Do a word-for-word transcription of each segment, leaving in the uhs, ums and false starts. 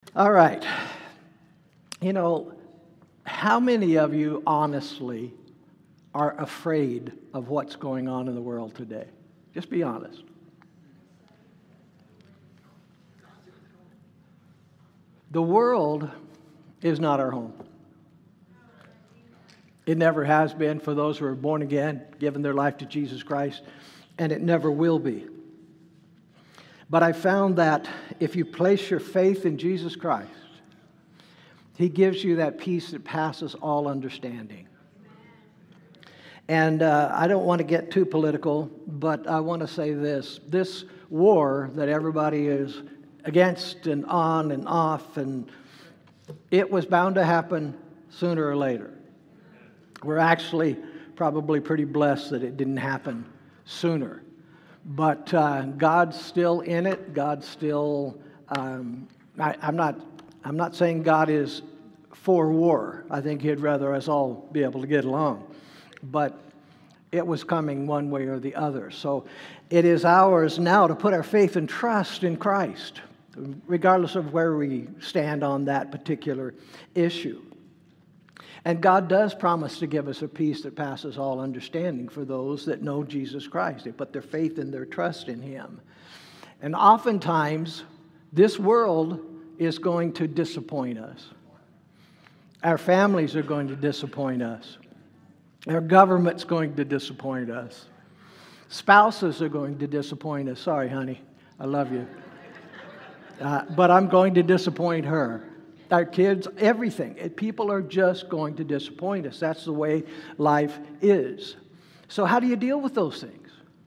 All right. You know, how many of you honestly are afraid of what's going on in the world today? Just be honest. The world is not our home. It never has been for those who are born again, given their life to Jesus Christ, and it never will be. But I found that if you place your faith in Jesus Christ, He gives you that peace that passes all understanding. And uh, I don't want to get too political, but I want to say this. This war that everybody is against and on and off, and it was bound to happen sooner or later. We're actually probably pretty blessed that it didn't happen sooner. But uh, God's still in it. God's still, um, I, I'm not, I'm not saying God is for war. I think He'd rather us all be able to get along. But it was coming one way or the other. So it is ours now to put our faith and trust in Christ, regardless of where we stand on that particular issue. And God does promise to give us a peace that passes all understanding for those that know Jesus Christ. They put their faith and their trust in Him. And oftentimes, this world is going to disappoint us. Our families are going to disappoint us. Our government's going to disappoint us. Spouses are going to disappoint us. Sorry, honey. I love you. Uh, but I'm going to disappoint her. Our kids, everything. People are just going to disappoint us. That's the way life is. So how do you deal with those things?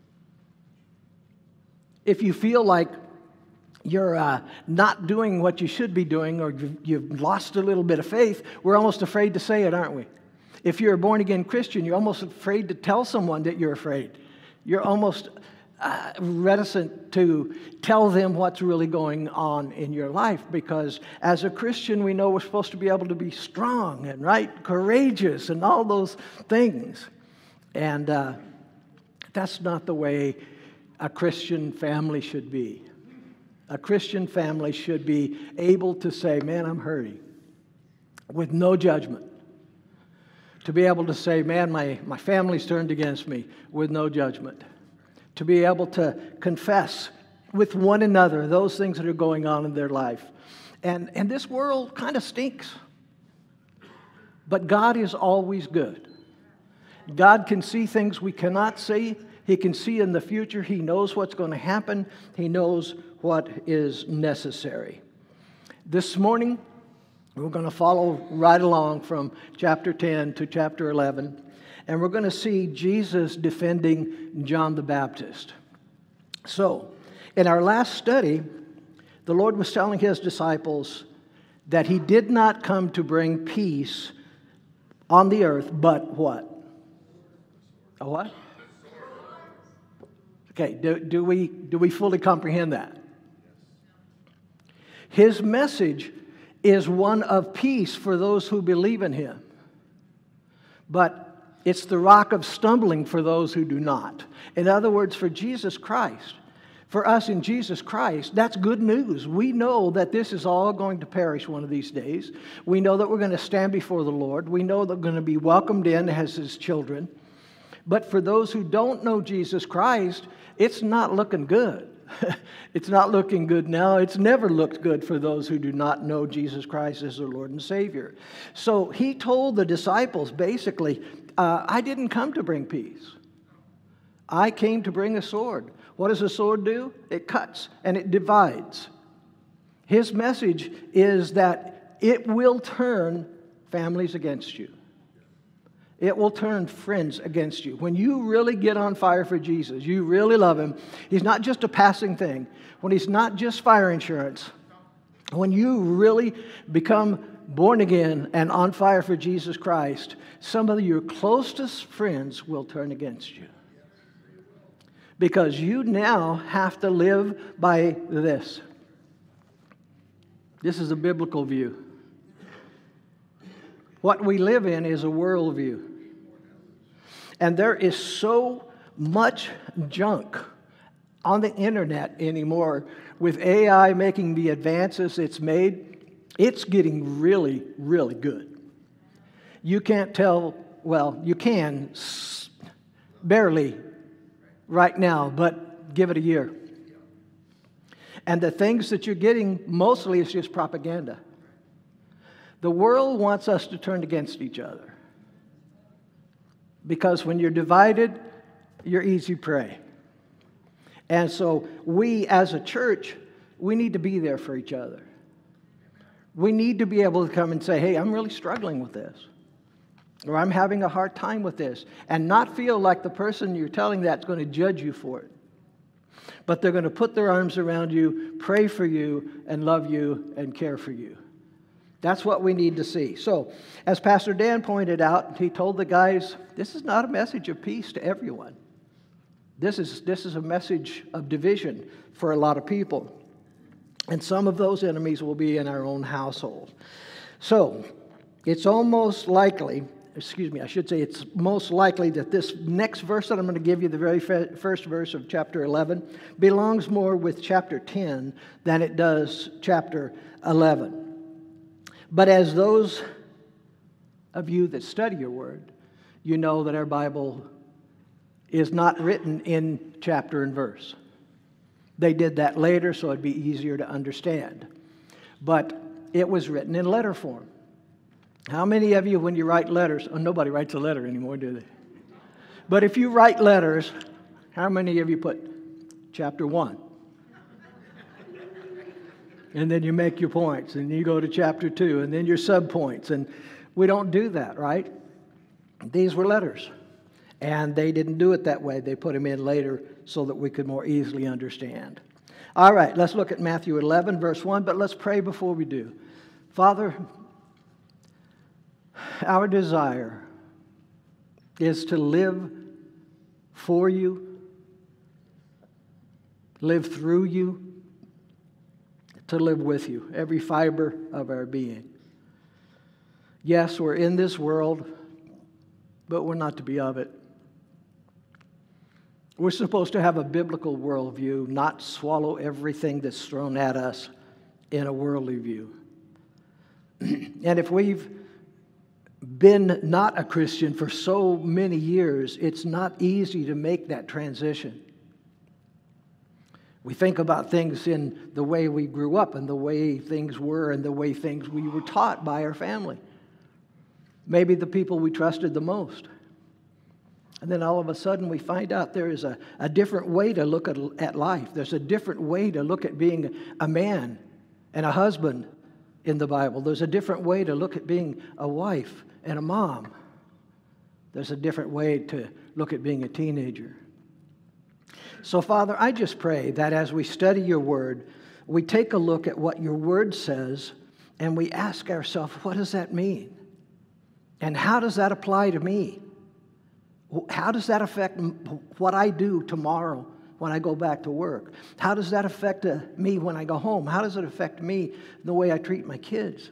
If you feel like you're uh, not doing what you should be doing, or you've, you've lost a little bit of faith, we're almost afraid to say it, aren't we? If you're a born-again Christian, you're almost afraid to tell someone that you're afraid. You're almost uh, reticent to tell them what's really going on in your life, because as a Christian, we know we're supposed to be able to be strong and right, courageous, and all those things. And uh, that's not the way a Christian family should be. A Christian family should be able to say, man, I'm hurting, with no judgment. To be able to say, man, my, my family's turned against me, with no judgment. To be able to confess with one another those things that are going on in their life. And, and this world kind of stinks. But God is always good. God can see things we cannot see. He can see in the future. He knows what's going to happen. He knows what is necessary. This morning, we're going to follow right along from chapter ten to chapter eleven, and we're going to see Jesus defending John the Baptist. So, in our last study, the Lord was telling His disciples that He did not come to bring peace on the earth, but what? A what? Okay, do, do we, do we fully comprehend that? His message is one of peace for those who believe in Him. But it's the rock of stumbling for those who do not. In other words, for Jesus Christ, for us in Jesus Christ, that's good news. We know that this is all going to perish one of these days. We know that we're going to stand before the Lord. We know that we're going to be welcomed in as His children. But for those who don't know Jesus Christ, it's not looking good. It's not looking good now. It's never looked good for those who do not know Jesus Christ as their Lord and Savior. So He told the disciples, basically, uh, I didn't come to bring peace. I came to bring a sword. What does a sword do? It cuts and it divides. His message is that it will turn families against you. It will turn friends against you. When you really get on fire for Jesus, you really love Him, He's not just a passing thing. When He's not just fire insurance, when you really become born again and on fire for Jesus Christ, some of your closest friends will turn against you. Because you now have to live by this. This is a biblical view. What we live in is a worldview. And there is so much junk on the internet anymore with A I making the advances it's made. It's getting really, really good. You can't tell, well, you can barely right now, but give it a year. And the things that you're getting mostly is just propaganda. The world wants us to turn against each other. Because when you're divided, you're easy prey. And so we as a church, we need to be there for each other. We need to be able to come and say, hey, I'm really struggling with this. Or I'm having a hard time with this. And not feel like the person you're telling that's going to judge you for it. But they're going to put their arms around you, pray for you, and love you, and care for you. That's what we need to see. So, as Pastor Dan pointed out, he told the guys, this is not a message of peace to everyone. This is, this is a message of division for a lot of people. And some of those enemies will be in our own household. So, it's almost likely, excuse me, I should say it's most likely that this next verse that I'm going to give you, the very first verse of chapter eleven, belongs more with chapter ten than it does chapter eleven. But as those of you that study your word, you know that our Bible is not written in chapter and verse. They did that later so it'd be easier to understand. But it was written in letter form. How many of you, when you write letters, oh, nobody writes a letter anymore, do they? But if you write letters, how many of you put chapter one? And then you make your points, and you go to chapter two, and then your subpoints. And we don't do that, right? These were letters. And they didn't do it that way. They put them in later so that we could more easily understand. All right, let's look at Matthew eleven, verse one, but let's pray before we do. Father, our desire is to live for you, live through you, to live with you, every fiber of our being. Yes, we're in this world, but we're not to be of it. We're supposed to have a biblical worldview, not swallow everything that's thrown at us in a worldly view. And if we've been not a Christian for so many years, it's not easy to make that transition. We think about things in the way we grew up and the way things were and the way things we were taught by our family. Maybe the people we trusted the most. And then all of a sudden we find out there is a, a different way to look at, at life. There's a different way to look at being a man and a husband in the Bible. There's a different way to look at being a wife and a mom. There's a different way to look at being a teenager. So, Father, I just pray that as we study your word, we take a look at what your word says and we ask ourselves, what does that mean? And how does that apply to me? How does that affect what I do tomorrow when I go back to work? How does that affect uh, me when I go home? How does it affect me in the way I treat my kids?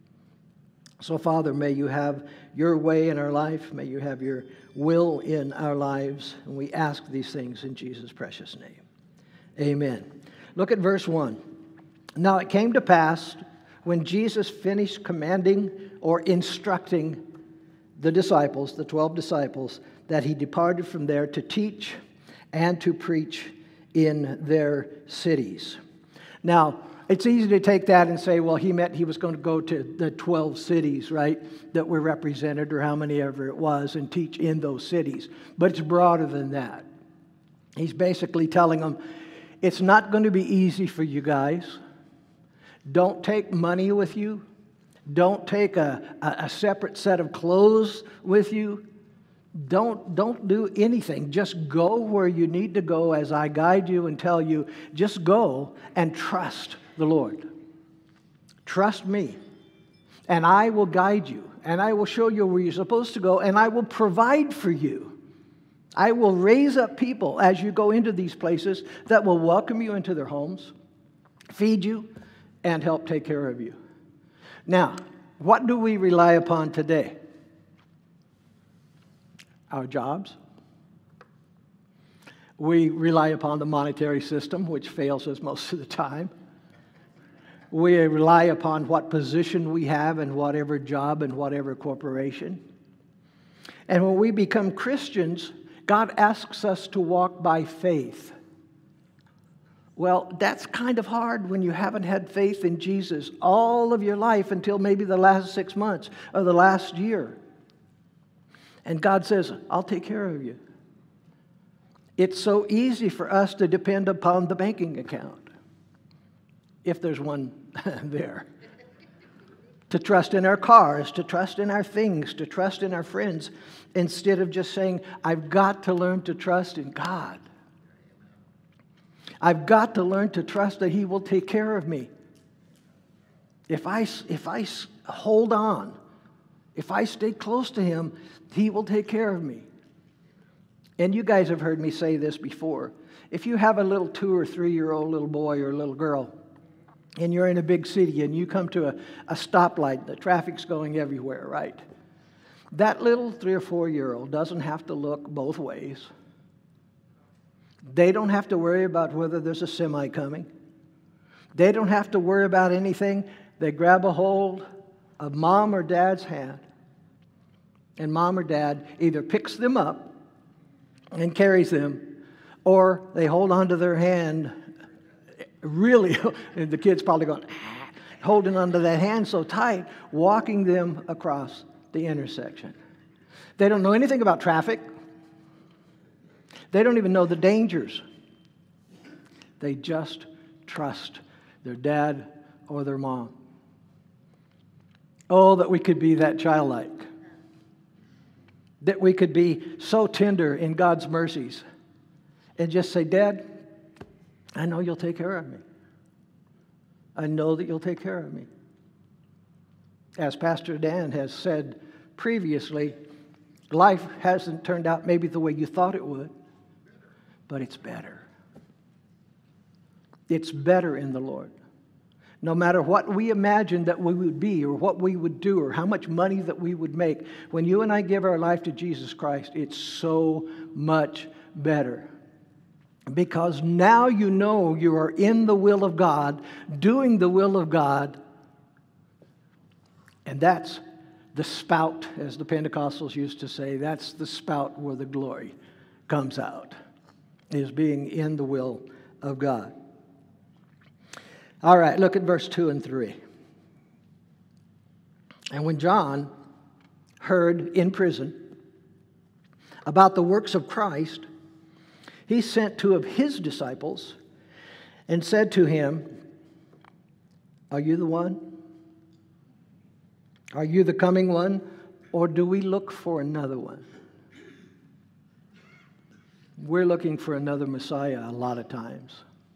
So, Father, may you have your way in our life. May you have your will in our lives. And we ask these things in Jesus' precious name. Amen. Look at verse one. Now it came to pass when Jesus finished commanding or instructing the disciples, the twelve disciples, that he departed from there to teach and to preach in their cities. Now, it's easy to take that and say, well, he meant he was going to go to the twelve cities, right, that were represented, or how many ever it was, and teach in those cities. But it's broader than that. He's basically telling them, it's not going to be easy for you guys. Don't take money with you. Don't take a, a, a separate set of clothes with you. Don't, don't do anything. Just go where you need to go as I guide you and tell you. Just go and trust the Lord. Trust me, and I will guide you, and I will show you where you're supposed to go, and I will provide for you. I will raise up people as you go into these places that will welcome you into their homes, feed you, and help take care of you. Now, what do we rely upon today? Our jobs. We rely upon the monetary system, which fails us most of the time. We rely upon what position we have in whatever job and whatever corporation. And when we become Christians, God asks us to walk by faith. Well, that's kind of hard when you haven't had faith in Jesus all of your life until maybe the last six months or the last year. And God says, I'll take care of you. It's so easy for us to depend upon the banking account, if there's one there. To trust in our cars, to trust in our things, to trust in our friends, instead of just saying, I've got to learn to trust in God. I've got to learn to trust that He will take care of me. If I, if I hold on, if I stay close to Him, He will take care of me. And you guys have heard me say this before. If you have a little two or three-year-old little boy or little girl, and you're in a big city and you come to a, a stoplight, the traffic's going everywhere, right? That little three or four-year-old doesn't have to look both ways. They don't have to worry about whether there's a semi coming. They don't have to worry about anything. They grab a hold of mom or dad's hand, and mom or dad either picks them up and carries them, or they hold onto their hand really, and the kid's probably going, ah, holding onto that hand so tight, walking them across the intersection. They don't know anything about traffic. They don't even know the dangers. They just trust their dad or their mom. Oh, that we could be that childlike. That we could be so tender in God's mercies and just say, Dad, I know you'll take care of me. I know that you'll take care of me. As Pastor Dan has said previously, life hasn't turned out maybe the way you thought it would, but it's better. It's better in the Lord. No matter what we imagined that we would be or what we would do or how much money that we would make, when you and I give our life to Jesus Christ, it's so much better. Because now you know you are in the will of God, doing the will of God, and that's the spout, as the Pentecostals used to say, that's the spout where the glory comes out, is being in the will of God. All right, look at verse two and three. And when John heard in prison about the works of Christ, he sent two of his disciples and said to him, Are you the one? Are you the coming one? Or do we look for another one? We're looking for another Messiah a lot of times.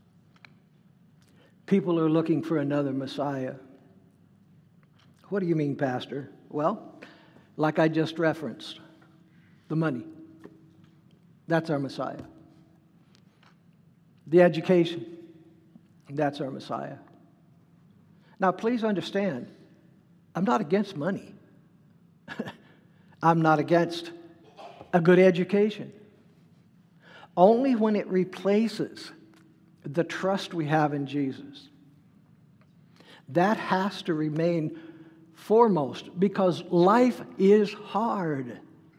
People are looking for another Messiah. What do you mean, Pastor? Well, like I just referenced, the money. That's our Messiah. The education. That's our Messiah. Now, please understand, I'm not against money. I'm not against a good education. Only when it replaces the trust we have in Jesus. That has to remain foremost because life is hard.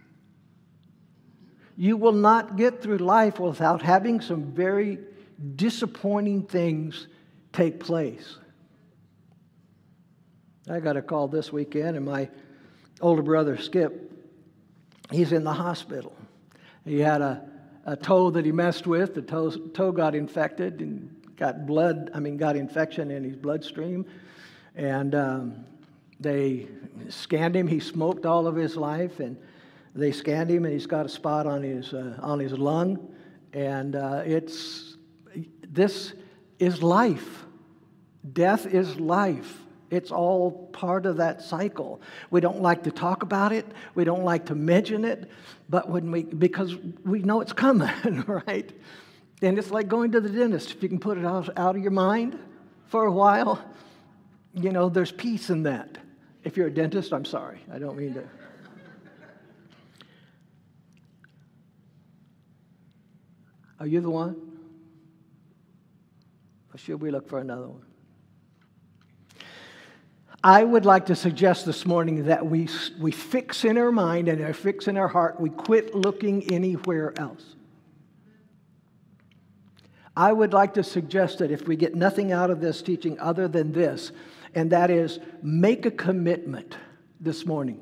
You will not get through life without having some very disappointing things take place. I got a call this weekend, and my older brother, Skip, he's in the hospital. He had a, a toe that he messed with. The toe, toe got infected and got blood, I mean, got infection in his bloodstream. And um, they scanned him. He smoked all of his life, and they scanned him, and he's got a spot on his uh, on his lung. And uh, it's this is life. Death is life. It's all part of that cycle. We don't like to talk about it. We don't like to mention it, but when we because we know it's coming, right? And it's like going to the dentist. If you can put it out, out of your mind for a while, you know, there's peace in that. If you're a dentist, I'm sorry. I don't mean to. Are you the one? Or should we look for another one? I would like to suggest this morning that we, we fix in our mind and fix in our heart, we quit looking anywhere else. I would like to suggest that if we get nothing out of this teaching other than this, and that is make a commitment this morning.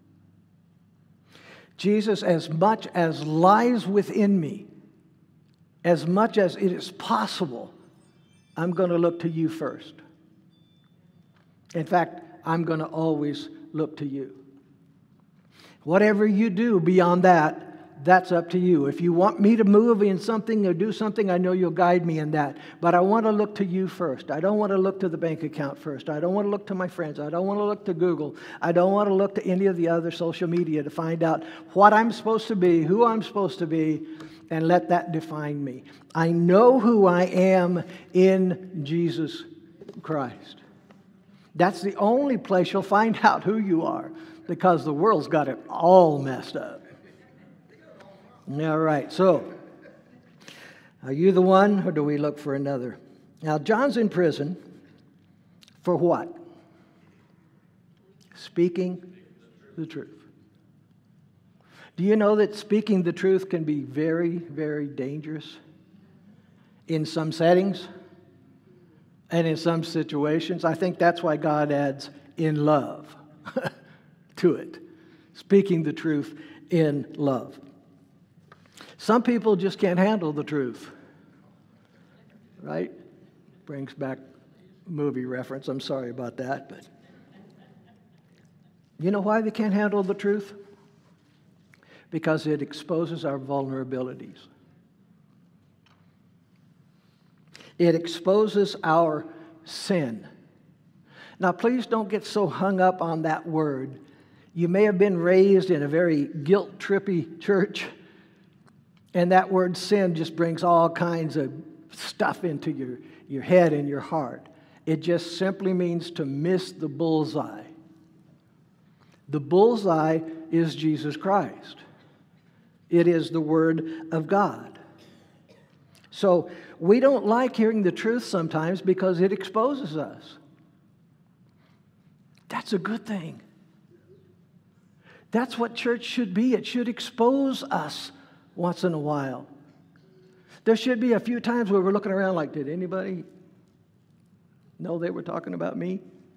Jesus, as much as lies within me, as much as it is possible, I'm going to look to you first. In fact, I'm going to always look to you. Whatever you do beyond that, that's up to you. If you want me to move in something or do something, I know you'll guide me in that. But I want to look to you first. I don't want to look to the bank account first. I don't want to look to my friends. I don't want to look to Google. I don't want to look to any of the other social media to find out what I'm supposed to be, who I'm supposed to be, and let that define me. I know who I am in Jesus Christ. That's the only place you'll find out who you are, because the world's got it all messed up. All right, so are you the one, or do we look for another? Now, John's in prison for what? Speaking the truth. Do you know that speaking the truth can be very, very dangerous in some settings and in some situations? I think that's why God adds in love to it. Speaking the truth in love. Some people just can't handle the truth, right? Brings back movie reference. I'm sorry about that, but you know why they can't handle the truth? Because it exposes our vulnerabilities. It exposes our sin. Now, please don't get so hung up on that word. You may have been raised in a very guilt-trippy church, and that word sin just brings all kinds of stuff into your, your head and your heart. It just simply means to miss the bullseye. The bullseye is Jesus Christ. It is the Word of God. So we don't like hearing the truth sometimes because it exposes us. That's a good thing. That's what church should be. It should expose us once in a while. There should be a few times where we're looking around like, did anybody know they were talking about me?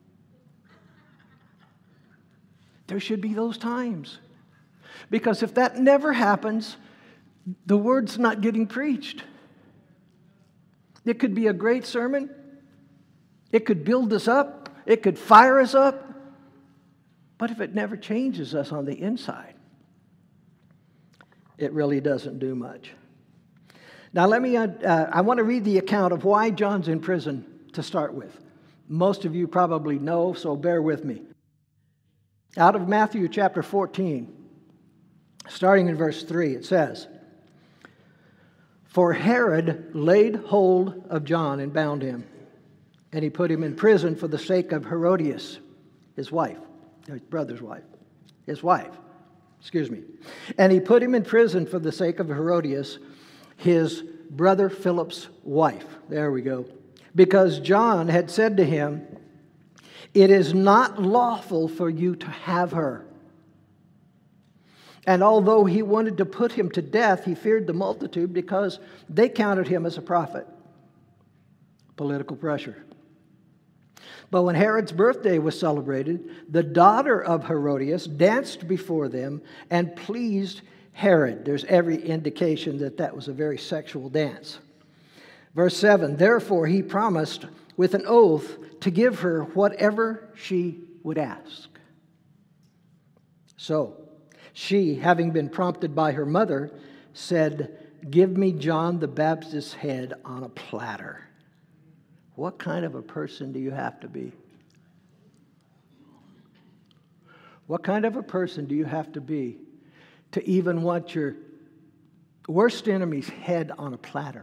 There should be those times. Because if that never happens, the word's not getting preached. It could be a great sermon. It could build us up. It could fire us up. But if it never changes us on the inside, it really doesn't do much. Now, let me, uh, uh, I want to read the account of why John's in prison to start with. Most of you probably know, so bear with me. Out of Matthew chapter fourteen, starting in verse three, it says, "For Herod laid hold of John and bound him, and he put him in prison for the sake of Herodias, his wife, his brother's wife, his wife. Excuse me. And he put him in prison for the sake of Herodias, his brother Philip's wife." There we go. "Because John had said to him, 'It is not lawful for you to have her.' And although he wanted to put him to death, he feared the multitude because they counted him as a prophet." Political pressure. "But when Herod's birthday was celebrated, the daughter of Herodias danced before them and pleased Herod." There's every indication that that was a very sexual dance. Verse seven, "Therefore he promised with an oath to give her whatever she would ask. So she, having been prompted by her mother, said, 'Give me John the Baptist's head on a platter.'" What kind of a person do you have to be? What kind of a person do you have to be to even want your worst enemy's head on a platter?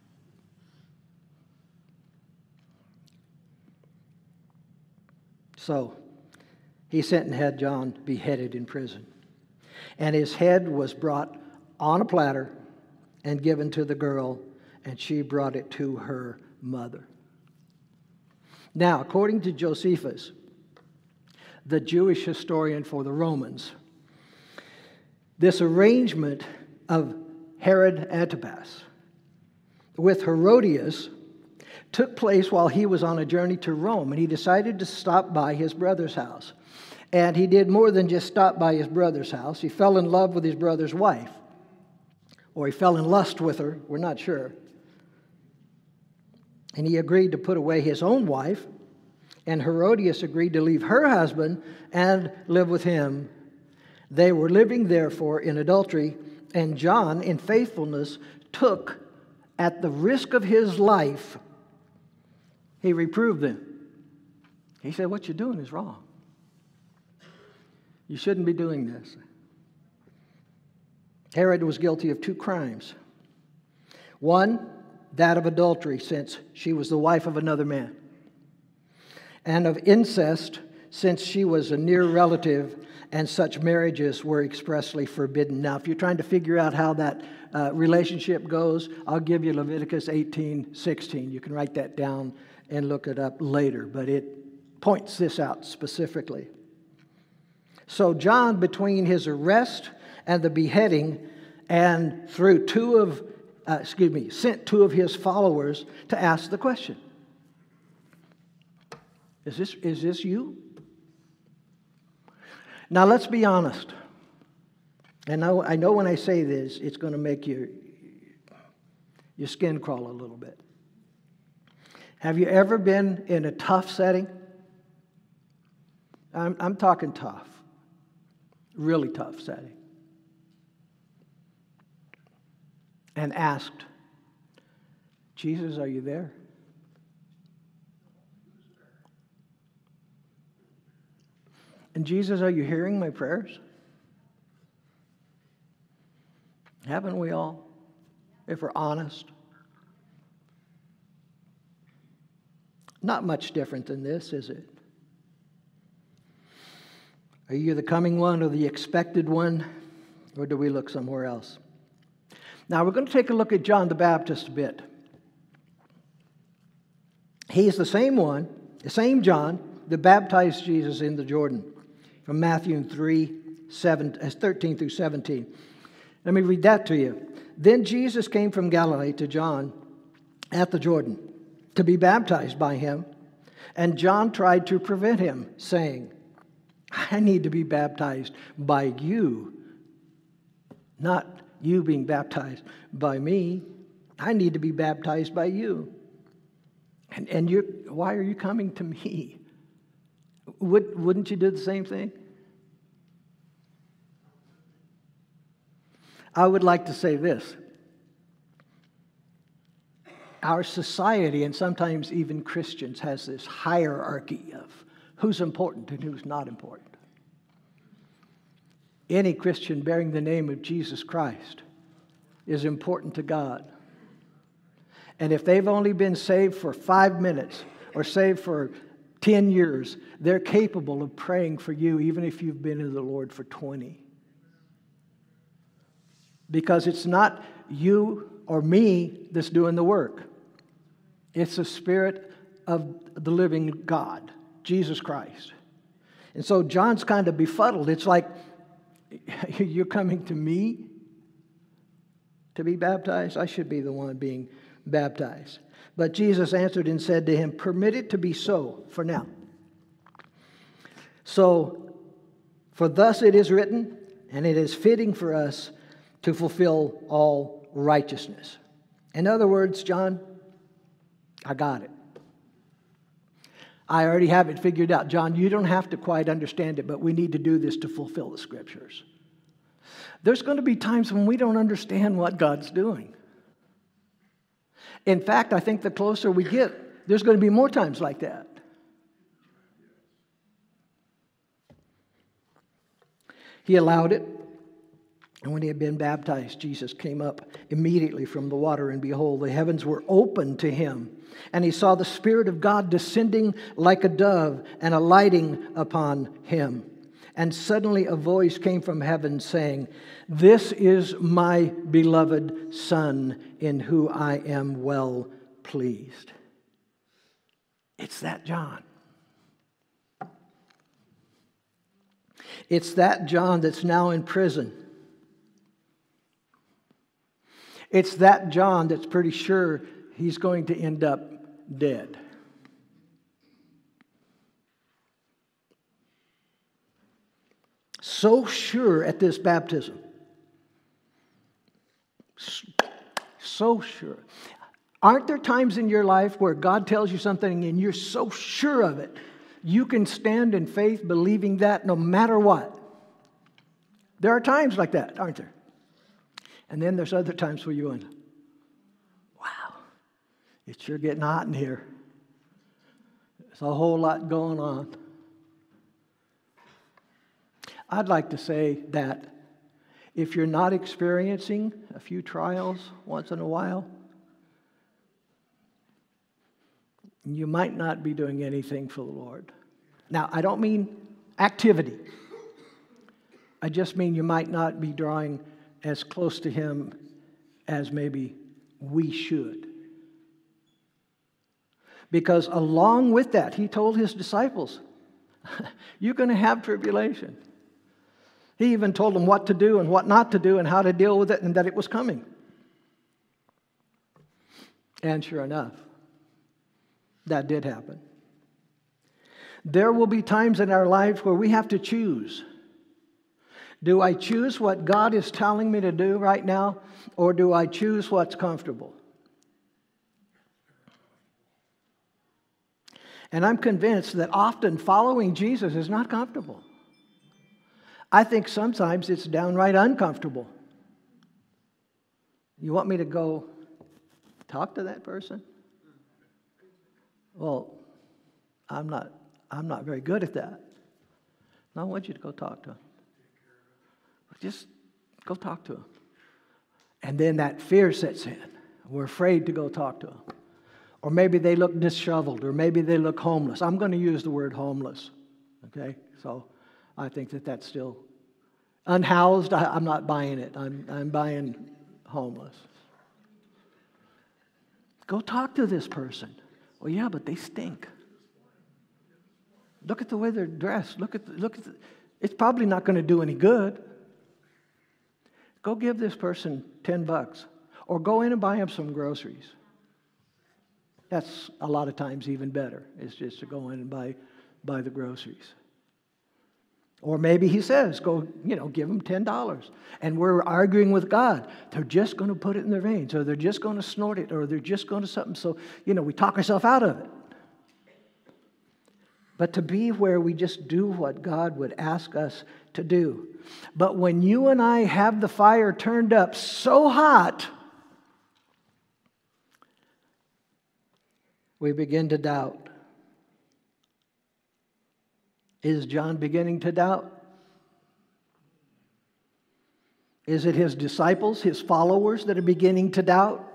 So he sent and had John beheaded in prison. And his head was brought on a platter and given to the girl, and she brought it to her mother. Now, according to Josephus, the Jewish historian for the Romans. This arrangement of Herod Antipas with Herodias took place while he was on a journey to Rome, and he decided to stop by his brother's house. And he did more than just stop by his brother's house. He fell in love with his brother's wife, or he fell in lust with her, we're not sure. And he agreed to put away his own wife, and Herodias agreed to leave her husband and live with him. They were living, therefore, in adultery, and John, in faithfulness, took, at the risk of his life, he reproved them. He said, what you're doing is wrong. You shouldn't be doing this. Herod was guilty of two crimes. One, that of adultery, since she was the wife of another man, and of incest, since she was a near relative, and such marriages were expressly forbidden. Now, if you're trying to figure out how that uh, relationship goes, I'll give you Leviticus eighteen sixteen. You can write that down and look it up later, but it points this out specifically. So John, between his arrest and the beheading, and through two of, uh, excuse me, sent two of his followers to ask the question, is this, is this you? Now, let's be honest. And I, I know when I say this, it's going to make your, your skin crawl a little bit. Have you ever been in a tough setting? I'm, I'm talking tough. Really tough setting. And asked, Jesus, are you there? And Jesus, are you hearing my prayers? Haven't we all, if we're honest? Not much different than this, is it? Are you the coming one or the expected one? Or do we look somewhere else? Now, we're going to take a look at John the Baptist a bit. He's the same one, the same John, that baptized Jesus in the Jordan. From Matthew three, thirteen through seventeen. Let me read that to you. Then Jesus came from Galilee to John at the Jordan to be baptized by him. And John tried to prevent him, saying, I need to be baptized by you, not you being baptized by me. I need to be baptized by you. And, and you're, why are you coming to me? Would, wouldn't you do the same thing? I would like to say this. Our society, and sometimes even Christians, has this hierarchy of who's important and who's not important. Any Christian bearing the name of Jesus Christ is important to God. And if they've only been saved for five minutes or saved for ten years, they're capable of praying for you even if you've been in the Lord for twenty. Because it's not you or me that's doing the work. It's the Spirit of the living God, Jesus Christ. And so John's kind of befuddled. It's like, you're coming to me to be baptized? I should be the one being baptized. But Jesus answered and said to him, permit it to be so for now. So, for thus it is written, and it is fitting for us to fulfill all righteousness. In other words, John, I got it. I already have it figured out. John, you don't have to quite understand it, but we need to do this to fulfill the Scriptures. There's going to be times when we don't understand what God's doing. In fact, I think the closer we get, there's going to be more times like that. He allowed it. And when he had been baptized, Jesus came up immediately from the water, and behold, the heavens were opened to him. And he saw the Spirit of God descending like a dove and alighting upon him. And suddenly a voice came from heaven saying, this is my beloved Son, in whom I am well pleased. It's that John. It's that John that's now in prison. It's that John that's pretty sure he's going to end up dead. So sure at this baptism. So sure. Aren't there times in your life where God tells you something and you're so sure of it, you can stand in faith believing that no matter what? There are times like that, aren't there? And then there's other times where you went, wow, it's sure getting hot in here. There's a whole lot going on. I'd like to say that if you're not experiencing a few trials once in a while, you might not be doing anything for the Lord. Now, I don't mean activity. I just mean you might not be drawing as close to Him as maybe we should. Because along with that, He told His disciples, you're going to have tribulation. He even told them what to do and what not to do and how to deal with it and that it was coming. And sure enough, that did happen. There will be times in our life where we have to choose. Do I choose what God is telling me to do right now, or do I choose what's comfortable? And I'm convinced that often following Jesus is not comfortable. I think sometimes it's downright uncomfortable. You want me to go talk to that person? Well, I'm not, I'm not very good at that. No, I want you to go talk to him. Just go talk to him. And then that fear sets in. We're afraid to go talk to him. Or maybe they look disheveled, or maybe they look homeless. I'm going to use the word homeless. Okay? So I think that that's still unhoused. I, I'm not buying it. I'm, I'm buying homeless. Go talk to this person. Well, yeah, but they stink. Look at the way they're dressed. Look at the, look at the, it's probably not going to do any good. Go give this person ten bucks, or go in and buy him some groceries. That's a lot of times even better. It's just to go in and buy buy the groceries. Or maybe he says, go, you know, give them ten dollars. And we're arguing with God. They're just going to put it in their veins, or they're just going to snort it, or they're just going to something. So, you know, we talk ourselves out of it. But to be where we just do what God would ask us to do. But when you and I have the fire turned up so hot, we begin to doubt. Is John beginning to doubt? Is it his disciples, his followers that are beginning to doubt?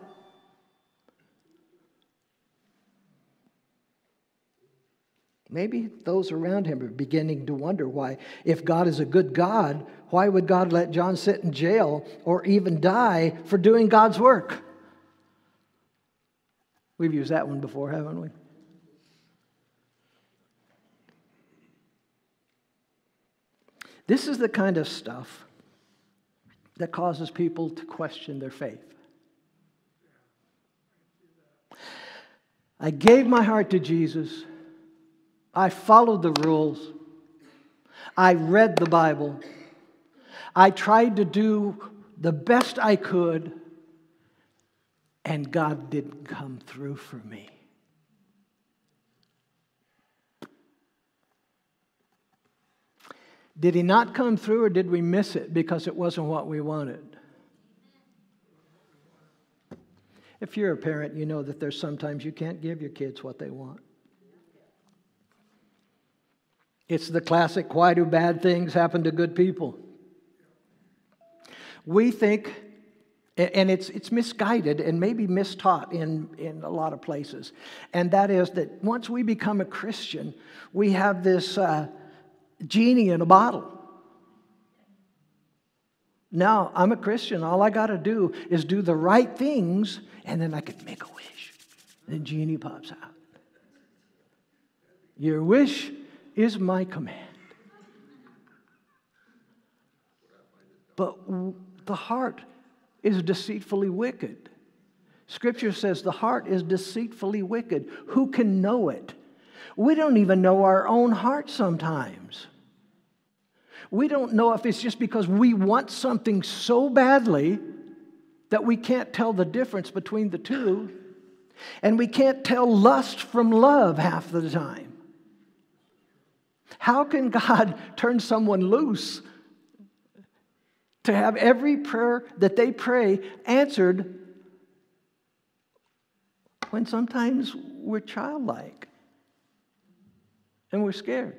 Maybe those around him are beginning to wonder why, if God is a good God, why would God let John sit in jail or even die for doing God's work? We've used that one before, haven't we? This is the kind of stuff that causes people to question their faith. I gave my heart to Jesus. I followed the rules. I read the Bible. I tried to do the best I could, and God didn't come through for me. Did He not come through, or did we miss it because it wasn't what we wanted? If you're a parent, you know that there's sometimes you can't give your kids what they want. It's the classic, why do bad things happen to good people? We think, and it's it's misguided and maybe mistaught in, in a lot of places, and that is that once we become a Christian, we have this uh, genie in a bottle. Now, I'm a Christian. All I got to do is do the right things, and then I can make a wish. And the genie pops out. Your wish is my command. But the heart is deceitfully wicked. Scripture says the heart is deceitfully wicked. Who can know it? We don't even know our own heart sometimes. We don't know if it's just because we want something so badly that we can't tell the difference between the two, and we can't tell lust from love half the time. How can God turn someone loose to have every prayer that they pray answered when sometimes we're childlike and we're scared?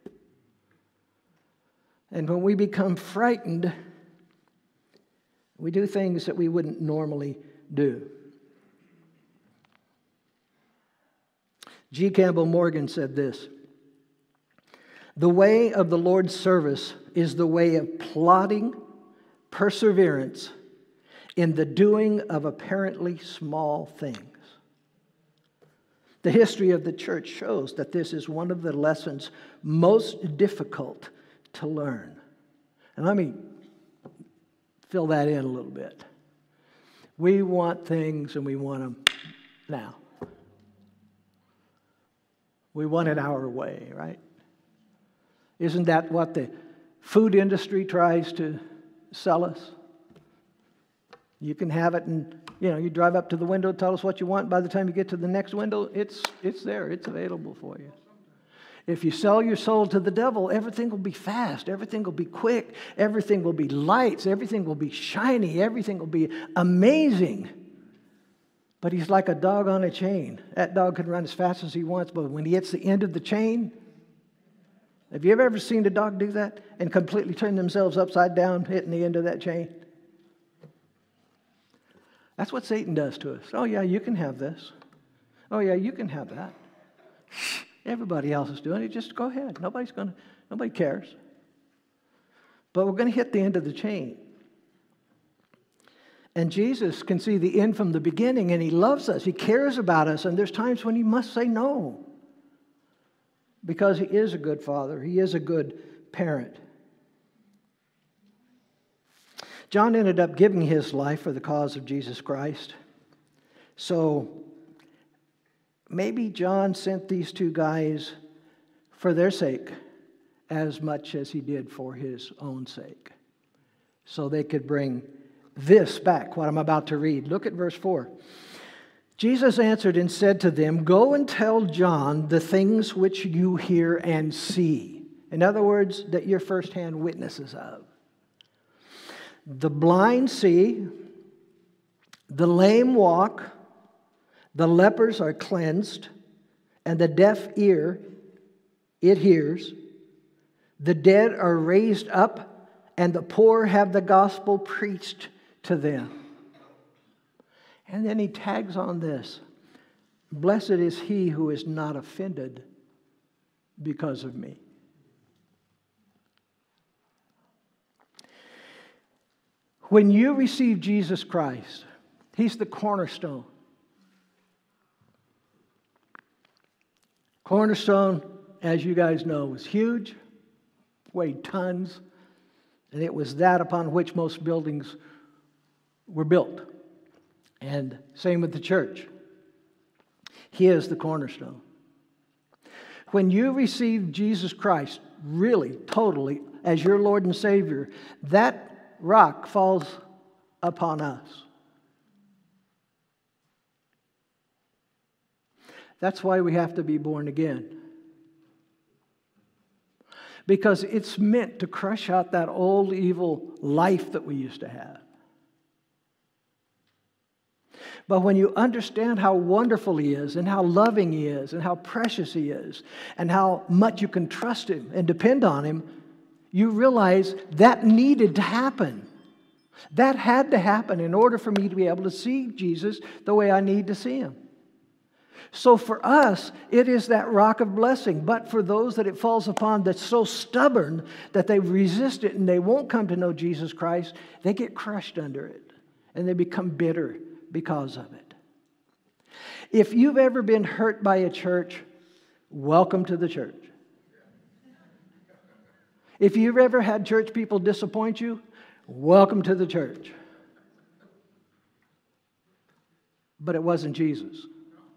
And when we become frightened, we do things that we wouldn't normally do. G. Campbell Morgan said this: "The way of the Lord's service is the way of plodding perseverance in the doing of apparently small things." The history of the church shows that this is one of the lessons most difficult to learn. And let me fill that in a little bit. We want things and we want them now. We want it our way, right? Isn't that what the food industry tries to sell us? You can have it, and you know, you drive up to the window, tell us what you want. By the time you get to the next window, it's it's there, it's available for you. If you sell your soul to the devil, everything will be fast, everything will be quick, everything will be lights, everything will be shiny, everything will be amazing. But he's like a dog on a chain. That dog can run as fast as he wants, but when he hits the end of the chain, have you ever seen a dog do that and completely turn themselves upside down, hitting the end of that chain? That's what Satan does to us. Oh yeah, you can have this. Oh yeah, you can have that. Everybody else is doing it. Just go ahead. Nobody's going to, nobody cares. But we're going to hit the end of the chain. And Jesus can see the end from the beginning, and he loves us. He cares about us, and there's times when he must say no. Because he is a good father. He is a good parent. John ended up giving his life for the cause of Jesus Christ. So maybe John sent these two guys for their sake as much as he did for his own sake, so they could bring this back, what I'm about to read. Look at verse four. Jesus answered and said to them, "Go and tell John the things which you hear and see." In other words, that you're firsthand witnesses of. The blind see, the lame walk, the lepers are cleansed, and the deaf ear, it hears. The dead are raised up, and the poor have the gospel preached to them. And then he tags on this: "Blessed is he who is not offended because of me." When you receive Jesus Christ, he's the cornerstone. Cornerstone, as you guys know, was huge, weighed tons, and it was that upon which most buildings were built. And same with the church. He is the cornerstone. When you receive Jesus Christ, really, totally, as your Lord and Savior, that rock falls upon us. That's why we have to be born again. Because it's meant to crush out that old evil life that we used to have. But when you understand how wonderful he is, and how loving he is, and how precious he is, and how much you can trust him and depend on him, you realize that needed to happen. That had to happen in order for me to be able to see Jesus the way I need to see him. So for us, it is that rock of blessing. But for those that it falls upon that's so stubborn that they resist it and they won't come to know Jesus Christ, they get crushed under it. And they become bitter because of it. If you've ever been hurt by a church, welcome to the church. If you've ever had church people disappoint you, welcome to the church. But it wasn't Jesus.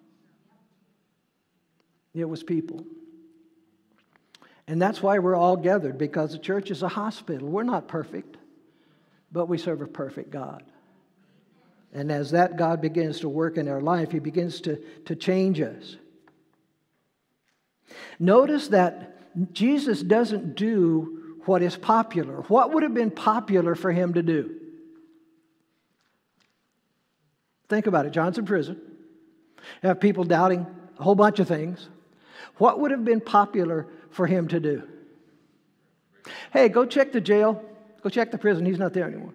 It was people. And that's why we're all gathered, because the church is a hospital. We're not perfect, but we serve a perfect God. And as that God begins to work in our life, He begins to, to change us. Notice that Jesus doesn't do what is popular. What would have been popular for Him to do? Think about it. John's in prison. You have people doubting a whole bunch of things. What would have been popular for Him to do? Hey, go check the jail. Go check the prison. He's not there anymore.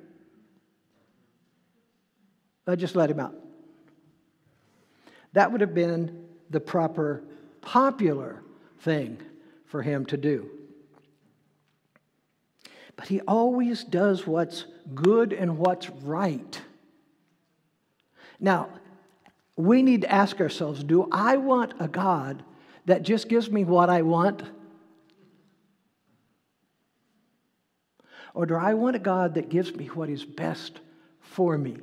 I just let him out. That would have been the proper, popular thing for Him to do. But He always does what's good and what's right. Now, we need to ask ourselves, do I want a God that just gives me what I want? Or do I want a God that gives me what is best for me?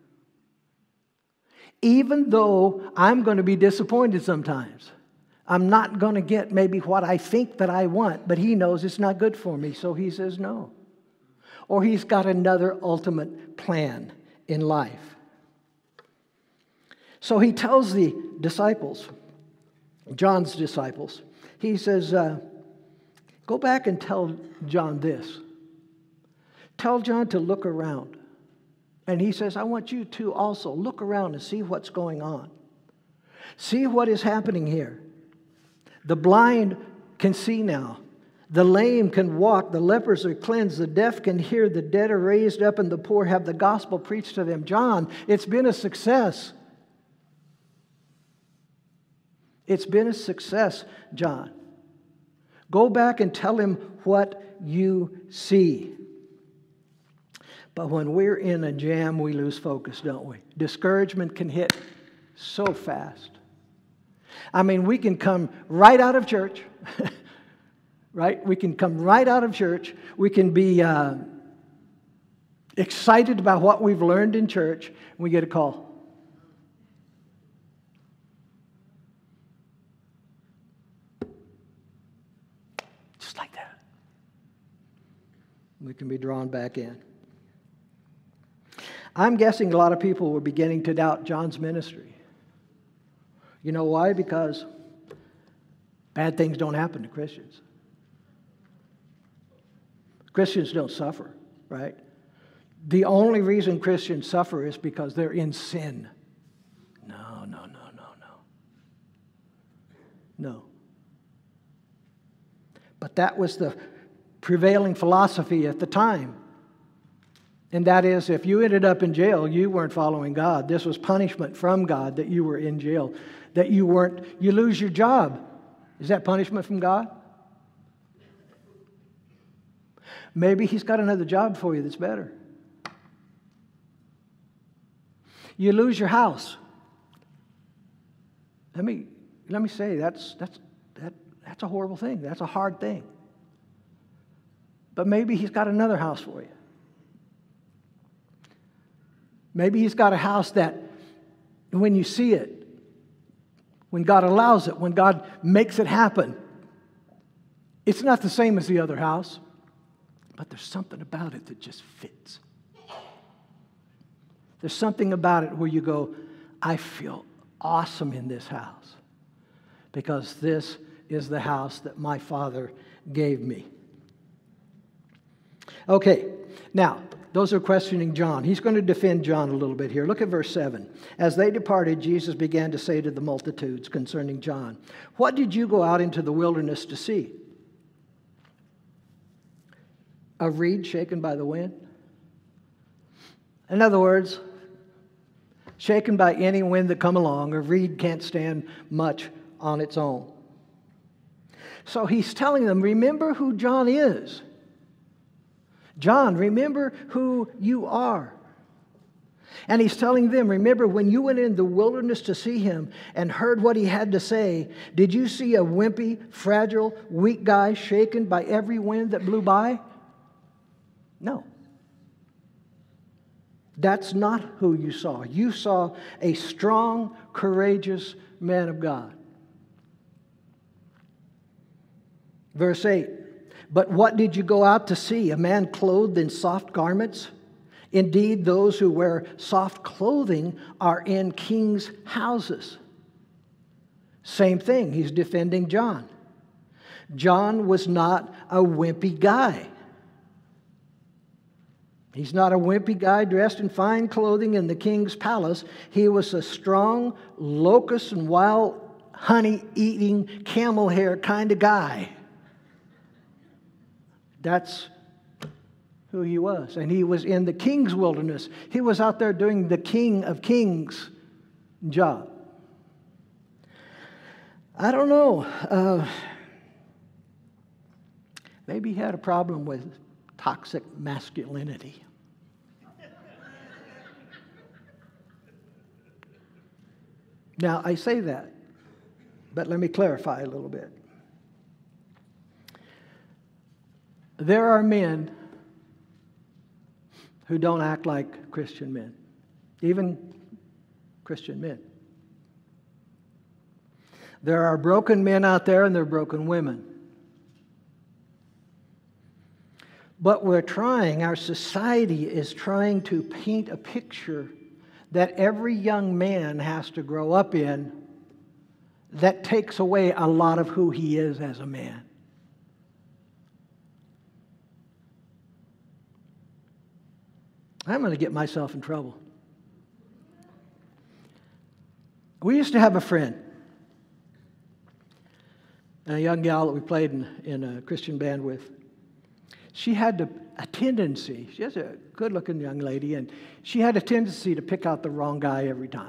Even though I'm going to be disappointed sometimes. I'm not going to get maybe what I think that I want, but He knows it's not good for me, so He says no. Or He's got another ultimate plan in life. So He tells the disciples, John's disciples, He says, uh, go back and tell John this. Tell John to look around. And He says, I want you to also look around and see what's going on. See what is happening here. The blind can see now. The lame can walk. The lepers are cleansed. The deaf can hear. The dead are raised up, and the poor have the gospel preached to them. John, it's been a success. It's been a success, John. Go back and tell him what you see. But when we're in a jam, we lose focus, don't we? Discouragement can hit so fast. I mean, we can come right out of church, right? We can come right out of church. We can be uh, excited about what we've learned in church, and we get a call. Just like that. We can be drawn back in. I'm guessing a lot of people were beginning to doubt John's ministry. You know why? Because bad things don't happen to Christians. Christians don't suffer, right? The only reason Christians suffer is because they're in sin. No, no, no, no, no. No. But that was the prevailing philosophy at the time. And that is, if you ended up in jail, you weren't following God. This was punishment from God that you were in jail. That you weren't, you lose your job. Is that punishment from God? Maybe He's got another job for you that's better. You lose your house. Let me, let me say, that's, that's, that, that's a horrible thing. That's a hard thing. But maybe He's got another house for you. Maybe He's got a house that when you see it, when God allows it, when God makes it happen, it's not the same as the other house, but there's something about it that just fits. There's something about it where you go, I feel awesome in this house because this is the house that my Father gave me. Okay, now, those are questioning John. He's going to defend John a little bit here. Look at verse seven. As they departed, Jesus began to say to the multitudes concerning John, what did you go out into the wilderness to see? A reed shaken by the wind? In other words, shaken by any wind that come along, a reed can't stand much on its own. So he's telling them, remember who John is. John, remember who you are. And he's telling them, remember when you went in the wilderness to see him and heard what he had to say, did you see a wimpy, fragile, weak guy shaken by every wind that blew by? No. That's not who you saw. You saw a strong, courageous man of God. Verse eight, but what did you go out to see? A man clothed in soft garments? Indeed, those who wear soft clothing are in kings' houses. Same thing, he's defending John. John was not a wimpy guy. He's not a wimpy guy dressed in fine clothing in the king's palace. He was a strong, locust and wild honey eating, camel hair kind of guy. That's who he was. And he was in the king's wilderness. He was out there doing the king of kings job. I don't know. Uh, maybe he had a problem with toxic masculinity. Now, I say that, but let me clarify a little bit. There are men who don't act like Christian men, even Christian men. There are broken men out there and there are broken women. But we're trying, our society is trying to paint a picture that every young man has to grow up in that takes away a lot of who he is as a man. I'm going to get myself in trouble. We used to have a friend, a young gal that we played in, in a Christian band with. She had a, a tendency, she was a good-looking young lady, and she had a tendency to pick out the wrong guy every time.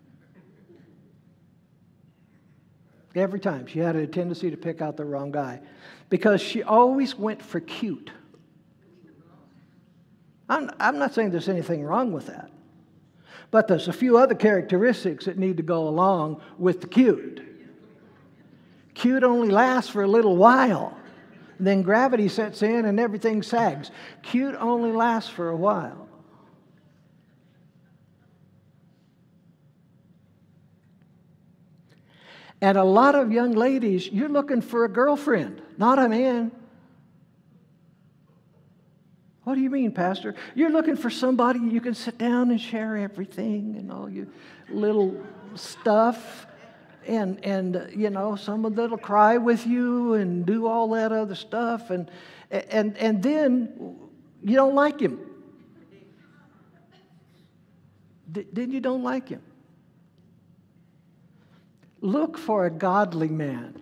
Every time. She had a tendency to pick out the wrong guy because she always went for cute. I'm, I'm not saying there's anything wrong with that, but there's a few other characteristics that need to go along with the cute. Cute only lasts for a little while. Then gravity sets in and everything sags. Cute only lasts for a while. And a lot of young ladies, you're looking for a girlfriend, not a man. What do you mean, Pastor? You're looking for somebody you can sit down and share everything and all your little stuff. And, and you know, someone that'll cry with you and do all that other stuff. And, and, and then you don't like him. D- then you don't like him. Look for a godly man.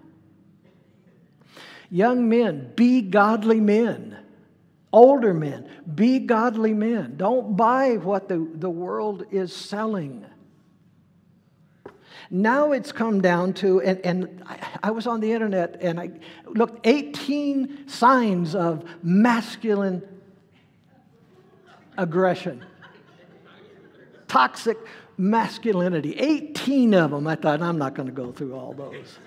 Young men, be godly men. Older men, be godly men. Don't buy what the, the world is selling. Now it's come down to, and, and I, I was on the internet and I looked, eighteen signs of masculine aggression. Toxic masculinity. eighteen of them. I thought, I'm not going to go through all those.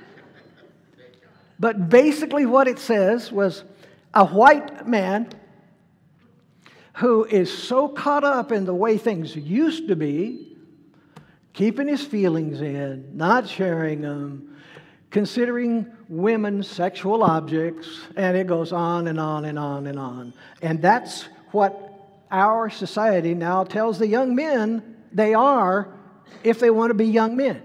But basically what it says was a white man who is so caught up in the way things used to be, keeping his feelings in, not sharing them, considering women sexual objects, and it goes on and on and on and on. And that's what our society now tells the young men they are if they want to be young men.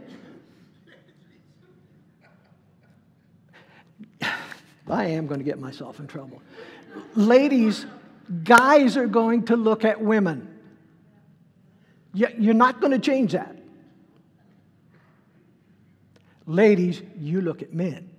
I am going to get myself in trouble. Ladies, guys are going to look at women. You're not going to change that. Ladies, you look at men.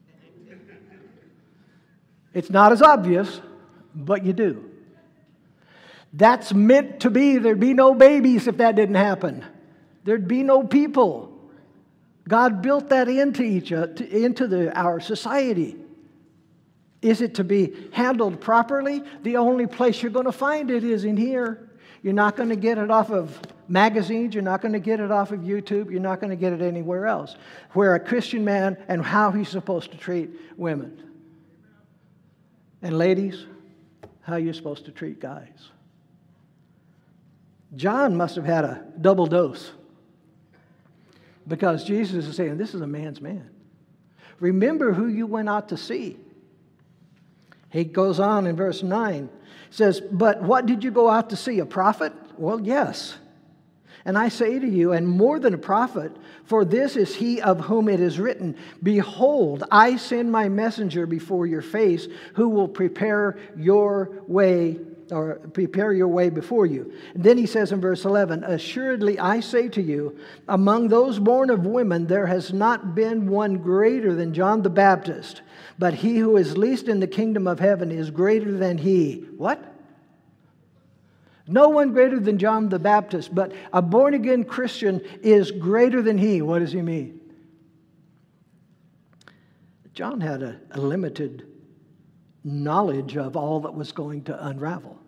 It's not as obvious, but you do. That's meant to be. There'd be no babies if that didn't happen. There'd be no people. God built that into each other, into the, our society. Is it to be handled properly? The only place you're going to find it is in here. You're not going to get it off of magazines. You're not going to get it off of YouTube. You're not going to get it anywhere else. Where a Christian man and how he's supposed to treat women. And ladies, how you're supposed to treat guys. John must have had a double dose, because Jesus is saying, this is a man's man. Remember who you went out to see. He goes on in verse nine. Says, but what did you go out to see? A prophet? Well, yes. And I say to you, and more than a prophet, for this is he of whom it is written, behold, I send my messenger before your face, who will prepare your way, or prepare your way before you. And then he says in verse eleven, assuredly I say to you, among those born of women, there has not been one greater than John the Baptist. But he who is least in the kingdom of heaven is greater than he. What? No one greater than John the Baptist, but a born-again Christian is greater than he. What does he mean? John had a, a limited knowledge of all that was going to unravel.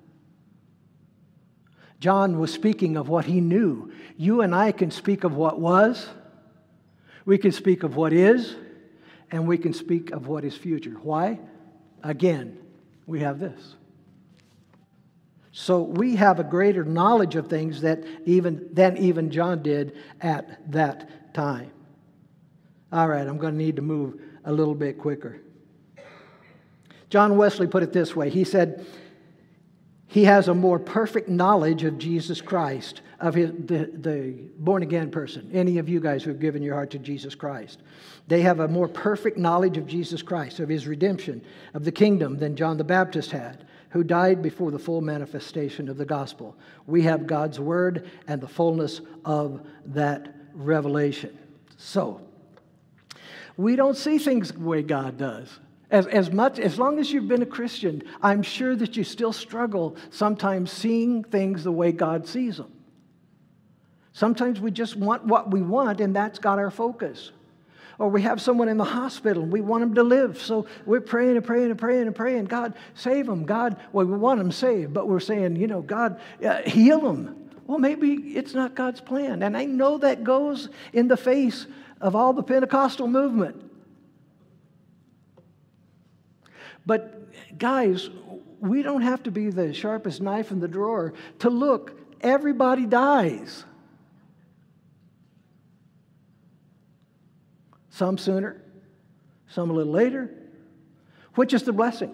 John was speaking of what he knew. You and I can speak of what was, we can speak of what is, and we can speak of what is future. Why? Again, we have this. So we have a greater knowledge of things that even than even John did at that time. All right, I'm going to need to move a little bit quicker. John Wesley put it this way. He said, he has a more perfect knowledge of Jesus Christ, of his, the, the born-again person. Any of you guys who have given your heart to Jesus Christ. They have a more perfect knowledge of Jesus Christ, of his redemption, of the kingdom than John the Baptist had, who died before the full manifestation of the gospel. We have God's word and the fullness of that revelation. So, we don't see things the way God does. As, as much, as long as you've been a Christian, I'm sure that you still struggle sometimes seeing things the way God sees them. Sometimes we just want what we want, and that's got our focus. Or we have someone in the hospital, and we want them to live, so we're praying and praying and praying and praying, God, save them. God, well, we want them saved, but we're saying, you know, God, uh, heal them. Well, maybe it's not God's plan. And I know that goes in the face of all the Pentecostal movement. But guys, we don't have to be the sharpest knife in the drawer to look. Everybody dies. Some sooner, some a little later. Which is the blessing?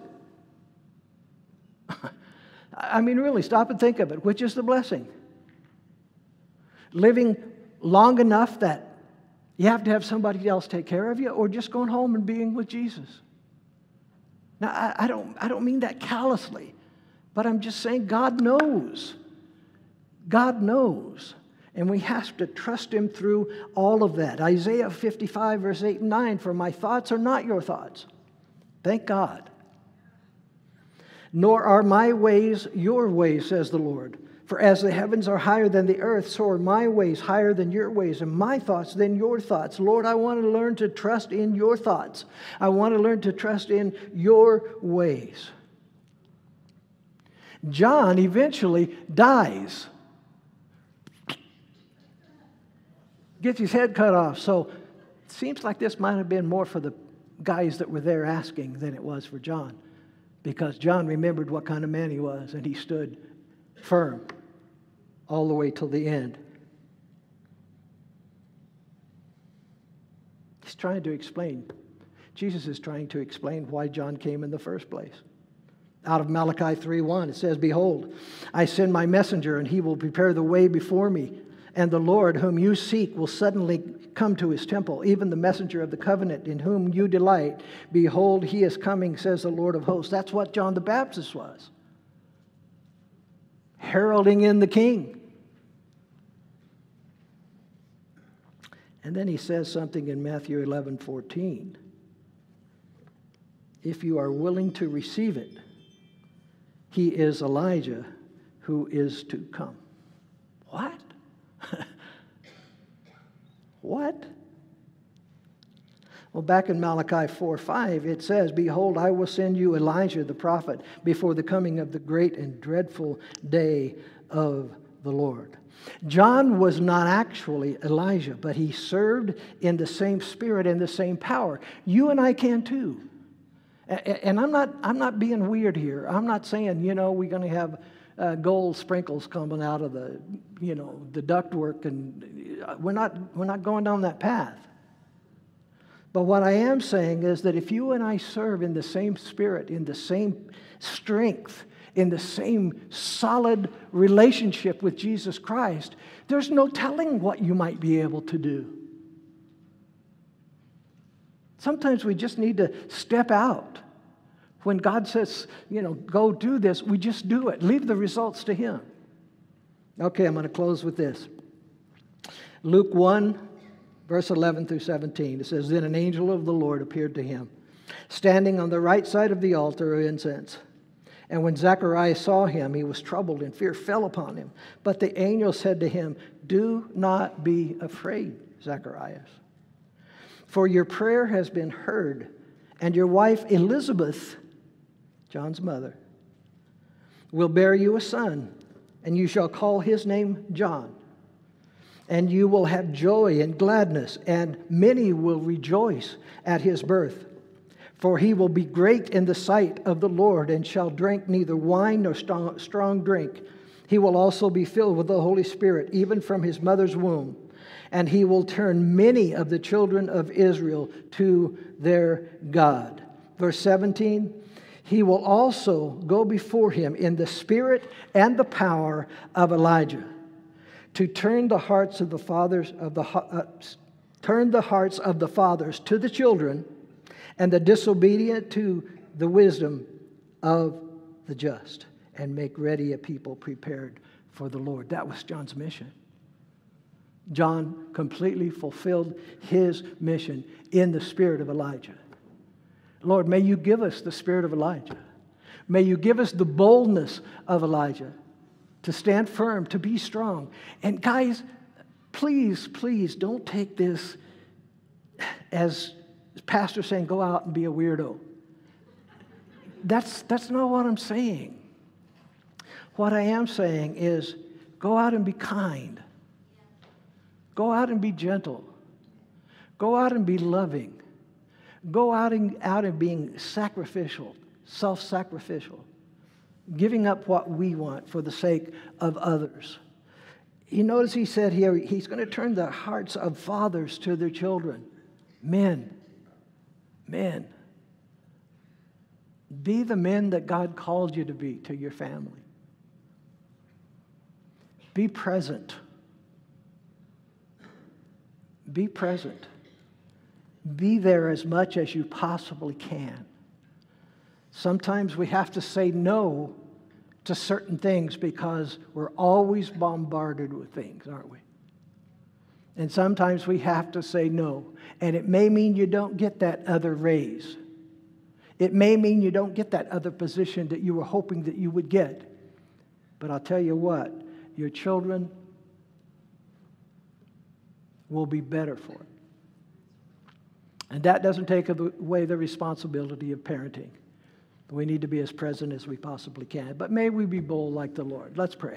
I mean, really, stop and think of it. Which is the blessing? Living long enough that you have to have somebody else take care of you, or just going home and being with Jesus? Now, I, I don't, I don't mean that callously, but I'm just saying God knows. God knows. And we have to trust Him through all of that. Isaiah fifty-five, verse eight and nine, for my thoughts are not your thoughts. Thank God. Nor are my ways your ways, says the Lord. For as the heavens are higher than the earth, so are my ways higher than your ways, and my thoughts than your thoughts. Lord, I want to learn to trust in your thoughts. I want to learn to trust in your ways. John eventually dies. Gets his head cut off. So it seems like this might have been more for the guys that were there asking than it was for John. Because John remembered what kind of man he was, and he stood firm all the way till the end. He's trying to explain. Jesus is trying to explain why John came in the first place. Out of Malachi three one, it says, behold, I send my messenger, and he will prepare the way before me. And the Lord whom you seek will suddenly come to his temple, even the messenger of the covenant in whom you delight. Behold, he is coming, says the Lord of hosts. That's what John the Baptist was. Heralding in the king. And then he says something in Matthew eleven fourteen. If you are willing to receive it, he is Elijah who is to come. What? What? Well, back in Malachi four five, it says, behold, I will send you Elijah the prophet before the coming of the great and dreadful day of the Lord. John was not actually Elijah, but he served in the same spirit and the same power. You and I can too. And I'm not, I'm not being weird here. I'm not saying, you know, we're going to have uh, gold sprinkles coming out of the, you know, the ductwork, and we're not, we're not going down that path. But what I am saying is that if you and I serve in the same spirit, in the same strength, in the same solid relationship with Jesus Christ, there's no telling what you might be able to do. Sometimes we just need to step out. When God says, you know, go do this, we just do it. Leave the results to Him. Okay, I'm going to close with this. Luke one, verse eleven through seventeen. It says, then an angel of the Lord appeared to him, standing on the right side of the altar of incense. And when Zacharias saw him, he was troubled, and fear fell upon him. But the angel said to him, do not be afraid, Zacharias, for your prayer has been heard, and your wife Elizabeth, John's mother, will bear you a son, and you shall call his name John. And you will have joy and gladness, and many will rejoice at his birth. For he will be great in the sight of the Lord, and shall drink neither wine nor strong, strong drink. He will also be filled with the Holy Spirit, even from his mother's womb. And he will turn many of the children of Israel to their God. Verse seventeen, he will also go before him in the spirit and the power of Elijah, to turn the hearts of the fathers of the uh, turn the hearts of the fathers to the children, and the disobedient to the wisdom of the just, and make ready a people prepared for the Lord. That was John's mission. John completely fulfilled his mission in the spirit of Elijah. Lord, may you give us the spirit of Elijah. May you give us the boldness of Elijah to stand firm, to be strong. And guys, please, please don't take this as pastor saying, go out and be a weirdo. That's, that's not what I'm saying. What I am saying is go out and be kind. Go out and be gentle. Go out and be loving. Go out and, out and being sacrificial, self-sacrificial, giving up what we want for the sake of others. You notice he said here, he's going to turn the hearts of fathers to their children. Men, men, be the men that God called you to be to your family. Be present. Be present. Be there as much as you possibly can. Sometimes we have to say no to certain things because we're always bombarded with things, aren't we? And sometimes we have to say no. And it may mean you don't get that other raise. It may mean you don't get that other position that you were hoping that you would get. But I'll tell you what, your children will be better for it. And that doesn't take away the responsibility of parenting. We need to be as present as we possibly can. But may we be bold like the Lord. Let's pray.